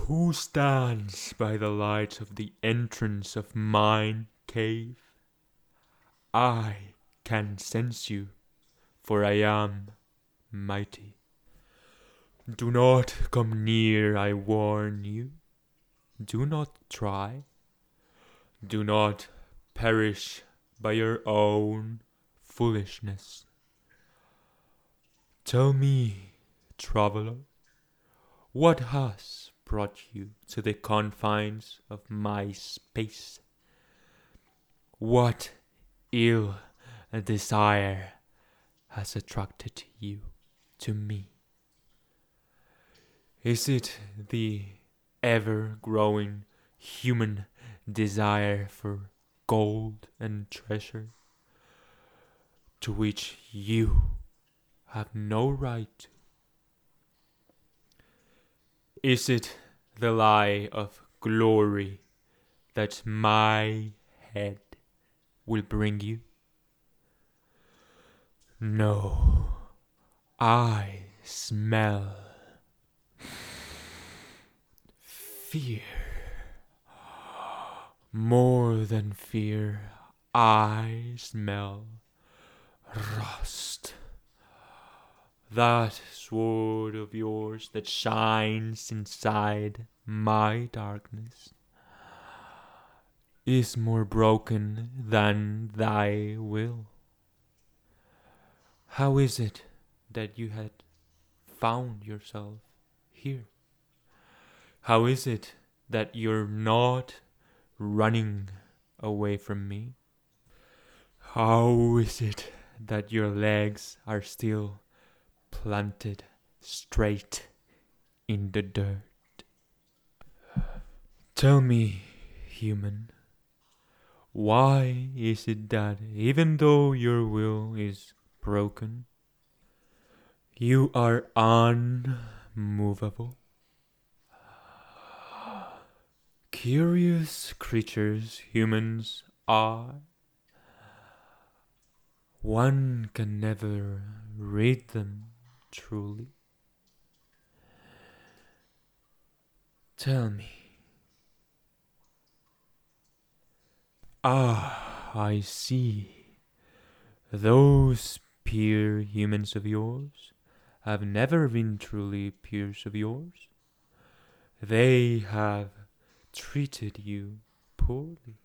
Who stands by the light of the entrance of mine cave? I can sense you, for I am mighty. Do not come near, I warn you. Do not try. Do not perish by your own foolishness. Tell me, traveler, what has brought you to the confines of my space? What ill desire has attracted you to me? Is it the ever-growing human desire for gold and treasure, to which you have no right? Is it the lie of glory that my head will bring you? No, I smell fear. More than fear, I smell rust. That sword of yours that shines inside my darkness is more broken than thy will. How is it that you had found yourself here? How is it that you're not running away from me? How is it that your legs are still planted straight in the dirt? Tell me, human, why is it that even though your will is broken, you are unmovable? Curious creatures humans are. One can never read them truly. Tell me. I see. Those peer humans of yours have never been truly peers of yours. They have treated you poorly.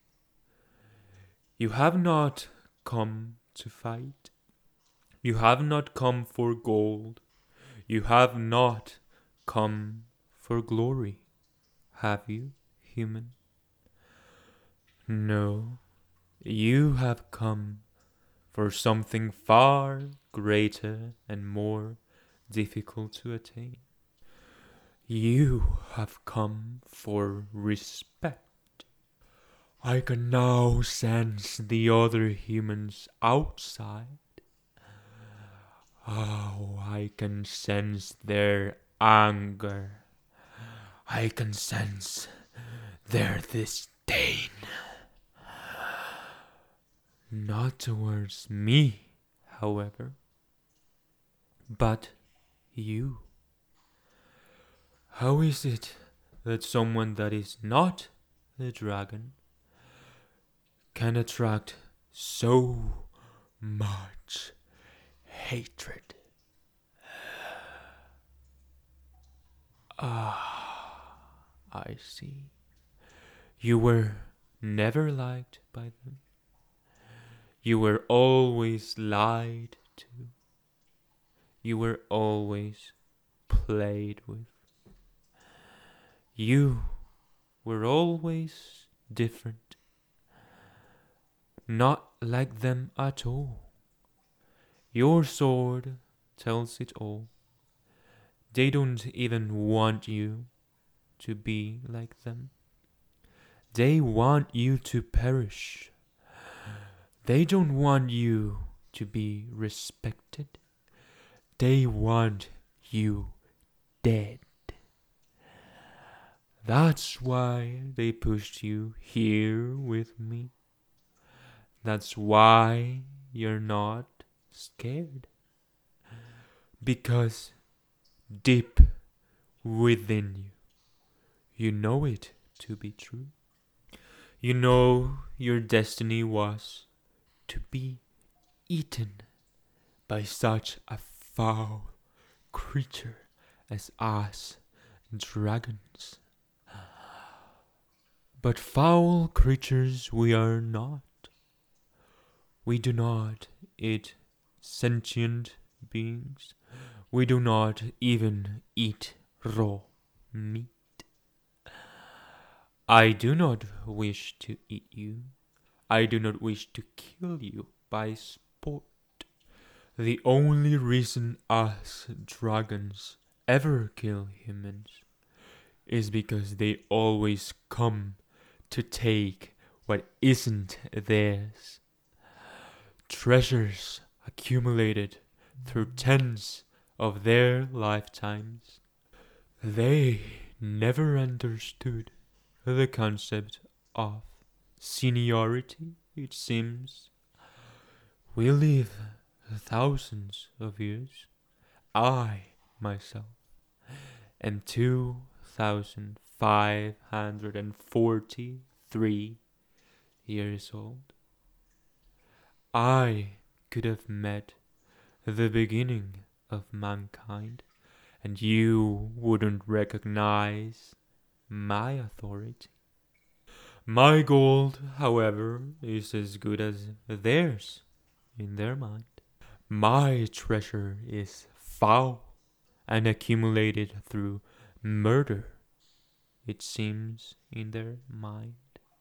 You have not come to fight. You have not come for gold. You have not come for glory, have you, human? No, you have come for something far greater and more difficult to attain. You have come for respect. I can now sense the other humans outside. Oh, I can sense their anger. I can sense their disdain. Not towards me, however, but you. How is it that someone that is not the dragon can attract so much hatred? I see. You were never liked by them. You were always lied to. You were always played with. You were always different. Not like them at all. Your sword tells it all. They don't even want you to be like them. They want you to perish. They don't want you to be respected. They want you dead. That's why they pushed you here with me. That's why you're not scared. Because deep within you, You know it to be true. You know your destiny was to be eaten by such a foul creature as us dragons. But foul creatures we are not. We do not eat sentient beings. We do not even eat raw meat. I do not wish to eat you. I do not wish to kill you by sport. The only reason us dragons ever kill humans is because they always come to take what isn't theirs. Treasures accumulated through tens of their lifetimes. They never understood the concept of seniority, it seems. We live thousands of years. I, myself, am 2,543 years old. I could have met the beginning of mankind, and you wouldn't recognize my authority. My gold, however, is as good as theirs in their mind. My treasure is foul and accumulated through murder, it seems, in their mind.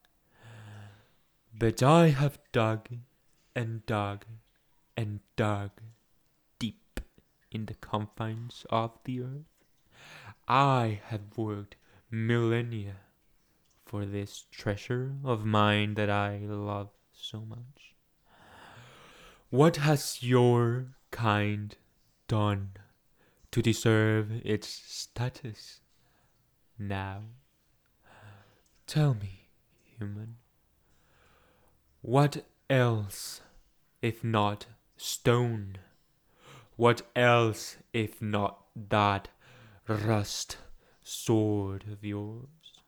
But I have dug and dug and dug deep in the confines of the earth. I have worked millennia for this treasure of mine that I love so much. What has your kind done to deserve its status now? Tell me, human, what else if not stone? What else if not that rust sword of yours?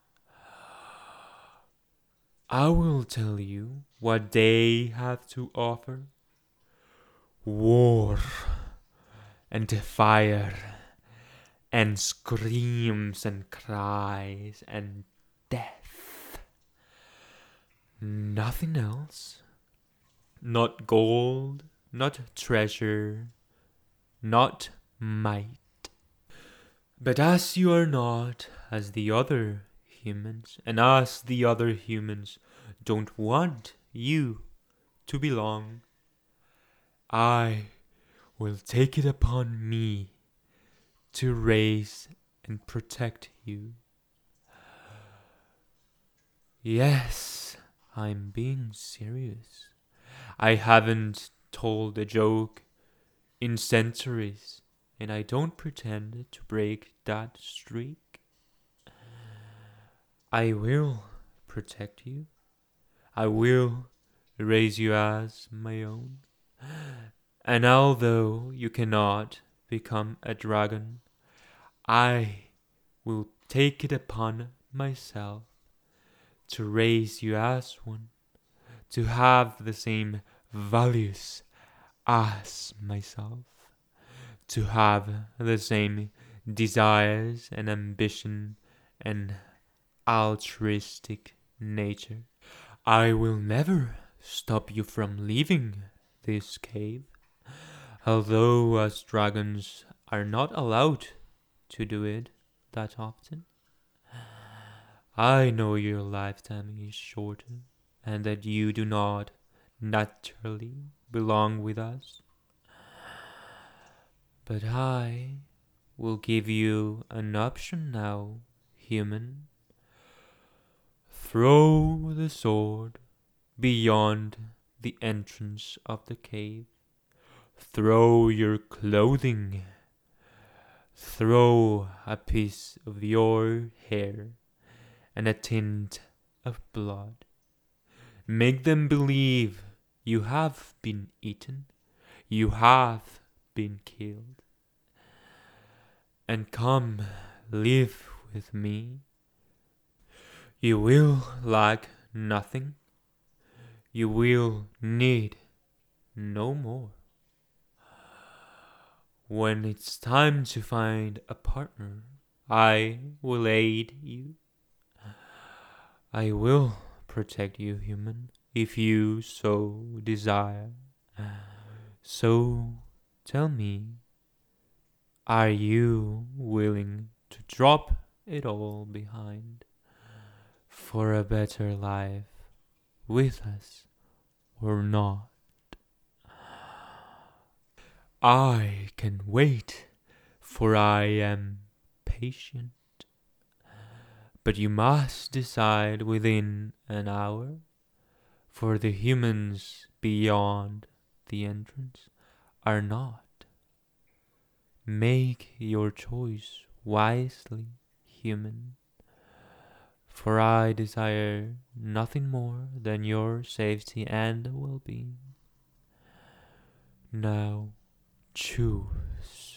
I will tell you what they have to offer. War and fire and screams and cries and death. Nothing else. Not gold, not treasure, not might. But as you are not as the other humans, and as the other humans don't want you to belong, I will take it upon me to raise and protect you. Yes, I'm being serious. I haven't told a joke in centuries, and I don't pretend to break that streak. I will protect you. I will raise you as my own. And although you cannot become a dragon, I will take it upon myself to raise you as one, to have the same values as myself, to have the same desires and ambition and altruistic nature. I will never stop you from leaving this cave, although us dragons are not allowed to do it that often. I know your lifetime is shorter, and that you do not naturally belong with us. But I will give you an option now, human. Throw the sword beyond the entrance of the cave. Throw your clothing. Throw a piece of your hair and a tint of blood. Make them believe you have been eaten. You have been killed. And come live with me You will lack nothing. You will need no more. When it's time to find a partner, I will aid you. I will protect you, human, if you so desire. So tell me, are you willing to drop it all behind for a better life with us or not? I can wait, for I am patient. But you must decide within an hour, for the humans beyond the entrance are not. Make your choice wisely, human, for I desire nothing more than your safety and well-being. Now choose.